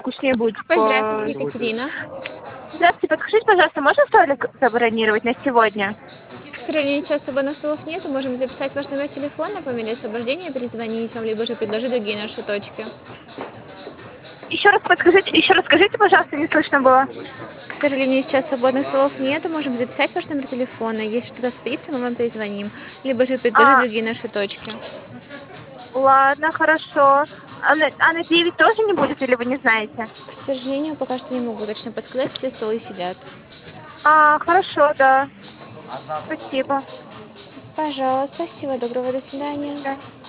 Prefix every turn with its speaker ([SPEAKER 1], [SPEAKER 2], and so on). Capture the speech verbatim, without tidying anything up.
[SPEAKER 1] Вкуснее будет по...
[SPEAKER 2] Здравствуйте, Екатерина.
[SPEAKER 1] Здравствуйте, подскажите, пожалуйста, можно столик забронировать на сегодня?
[SPEAKER 2] К сожалению, сейчас свободных столов нет. Можем записать ваш номер телефона, по мере освобождения перезвонить вам, либо же предложить другие наши точки.
[SPEAKER 1] Еще раз подскажите, еще раз скажите, пожалуйста, не слышно было.
[SPEAKER 2] К сожалению, сейчас свободных столов нет. Можем записать ваш номер телефона. Если что-то спится, мы вам перезвоним, либо же предложить
[SPEAKER 1] А,
[SPEAKER 2] другие наши точки.
[SPEAKER 1] ладно, хорошо. А на, а на девять тоже не будет, или вы не знаете?
[SPEAKER 2] К сожалению, пока что не могу точно подсказать, все столы сидят.
[SPEAKER 1] А, хорошо, да. Спасибо.
[SPEAKER 2] Пожалуйста, всего доброго, до свидания.
[SPEAKER 1] Да.